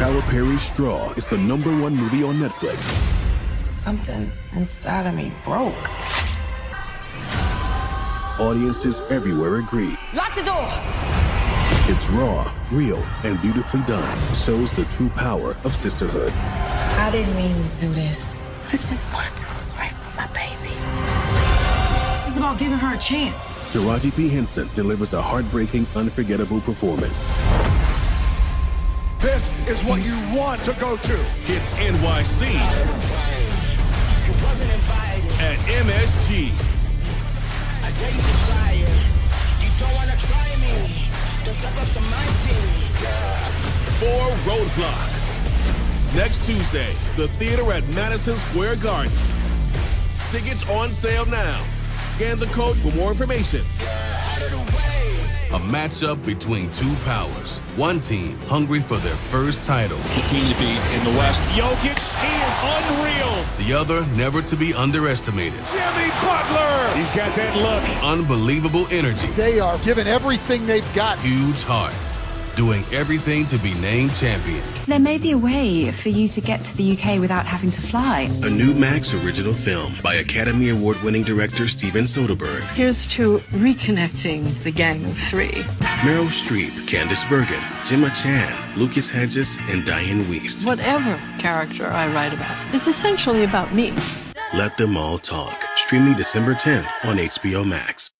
Tyler Perry's Straw is the #1 movie on Netflix. Something inside of me broke. Audiences everywhere agree. Lock the door! It's raw, real, and beautifully done. Shows the true power of sisterhood. I didn't mean to do this. I just want to do what's right for my baby. This is about giving her a chance. Taraji P. Henson delivers a heartbreaking, unforgettable performance. This is what you want to go to. It's NYC at MSG. For Roadblock. Next Tuesday, the theater at Madison Square Garden. Tickets on sale now. Scan the code for more information. A matchup between two powers. One team hungry for their first title. Continue to be in the West. Jokic, he is unreal. The other never to be underestimated. Jimmy Butler. He's got that look. Unbelievable energy. They are giving everything they've got. Huge heart. Doing everything to be named champion. There may be a way for you to get to the UK without having to fly. A new Max original film by Academy Award-winning director Steven Soderbergh. Here's to reconnecting the Gang of Three. Meryl Streep, Candice Bergen, Gemma Chan, Lucas Hedges, and Diane Wiest. Whatever character I write about is essentially about me. Let Them All Talk. Streaming December 10th on HBO Max.